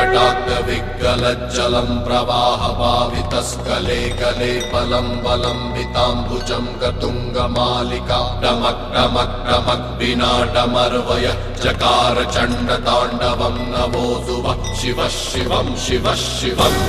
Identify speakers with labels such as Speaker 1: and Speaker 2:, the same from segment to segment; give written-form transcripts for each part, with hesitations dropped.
Speaker 1: कटाक्तविग्गलज्जलं प्रवाहभावितस्कले कले बलं बलम्बिताम्बुजं गतुङ्गमालिका डमक् डमक् डमक् विनाटमर्वय चकार चण्डताण्डवं नभोऽसुवः शिवः शिवं शिवः शिवम्।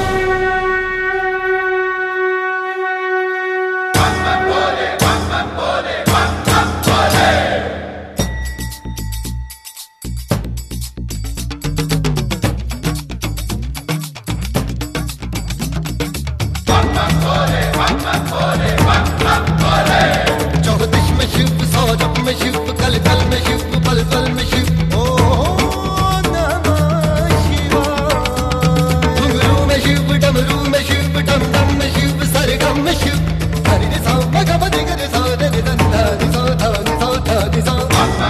Speaker 2: चौदिश में शिव, सौरभ में शिव, कल कल में शिव, पल पल में शिव। ओम नमः शिवाय। घुंघरू में शिव, डमरू में शिव, डम डम में शिव, सरगम में शिव। हरि रे सा मग प धिग रे सा रे रे ध ध नि सा ध नि सा ध नि सा।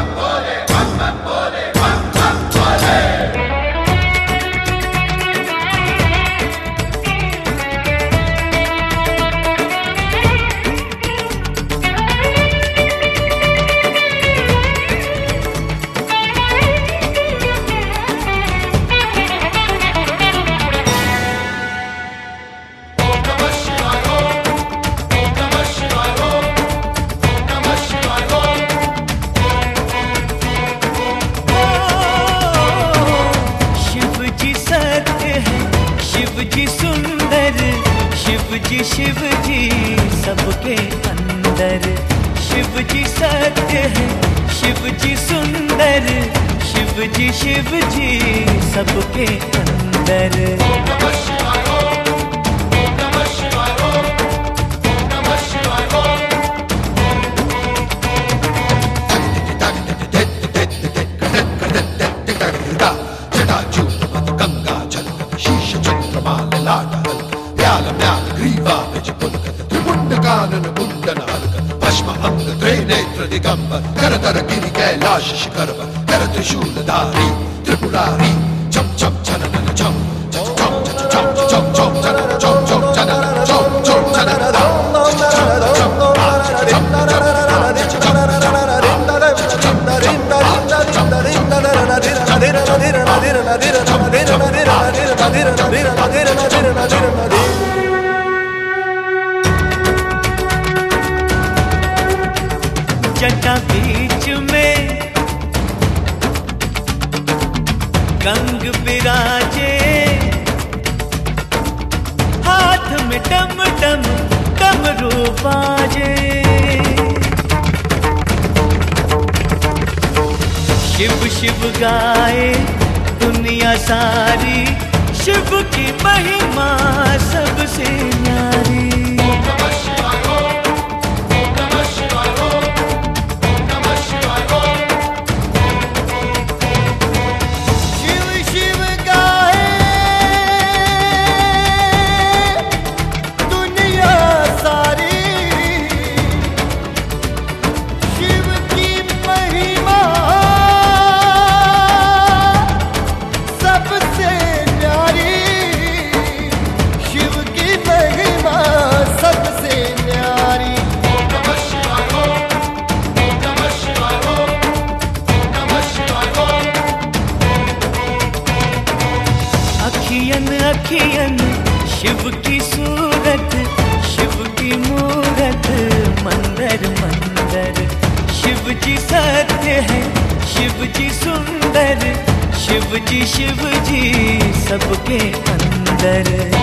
Speaker 3: शिव जी सबके अंदर, शिव जी सत्य है, शिव जी सुंदर, शिव जी सबके अंदर।
Speaker 2: दिगंबर करतर गिरि कैलाश शिखर पर कर त्रिशूलधारी त्रिपुरारी चम चम छनन चम चम चम चम चम चम छनन चम चम छनन चम चम छनन
Speaker 3: जटा बीच में गंग विराजे, हाथ में डम डम डमरू बाजे। शिव शिव गाए दुनिया सारी, शिव की महिमा सबसे न्यारी। अखियन शिव की सूरत, शिव की मूरत मंदर मंदर। शिव जी सत्य है, शिव जी सुंदर, शिव जी सबके अंदर।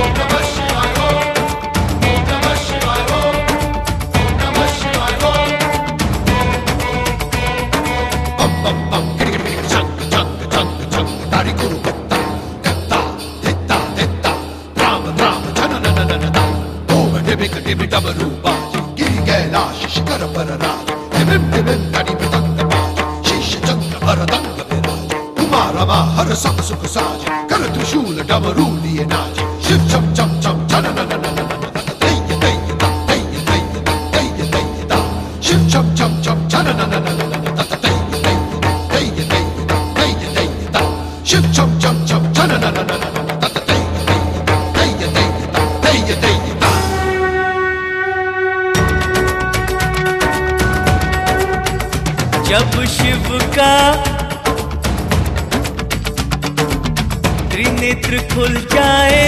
Speaker 2: गिरि कैलाश शिखर पर राज, हिमिम हिमिम धनि मृदंग बाज, शीश चंद्र भरदंग विराज। उमा रमा हर संग सुख साज, कर त्रिशूल डमरू लिए नाच। शिव चम चम चम छनन दैय दैय दा दैय दैय दा दैय दैय दा। शिव चम चम चम छनन दैय दैय दैय दा दैय दैय दा। शिव चम चम चम छनन दैय दैय दैय दा।
Speaker 3: जब शिव का त्रिनेत्र खुल जाए,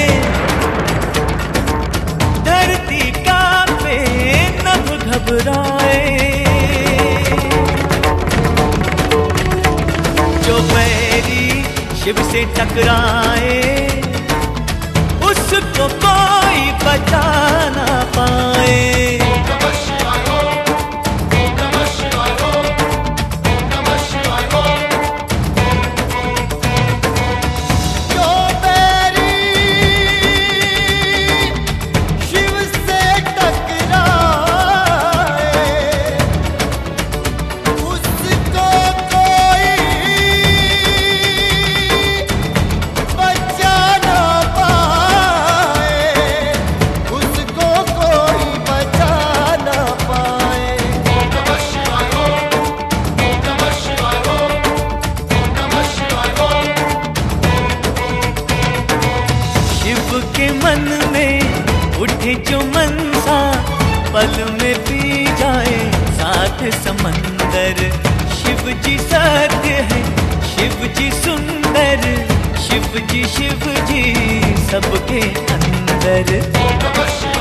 Speaker 3: धरती कांपे नभ घबराए। जो बैरी शिव से टकराए, उसको कोई बचा ना पाए। के मन में उठे जो मनसा, पल में पी जाए सात समंदर। शिव जी सत्य है, शिव जी सुंदर, शिव जी सबके अंदर।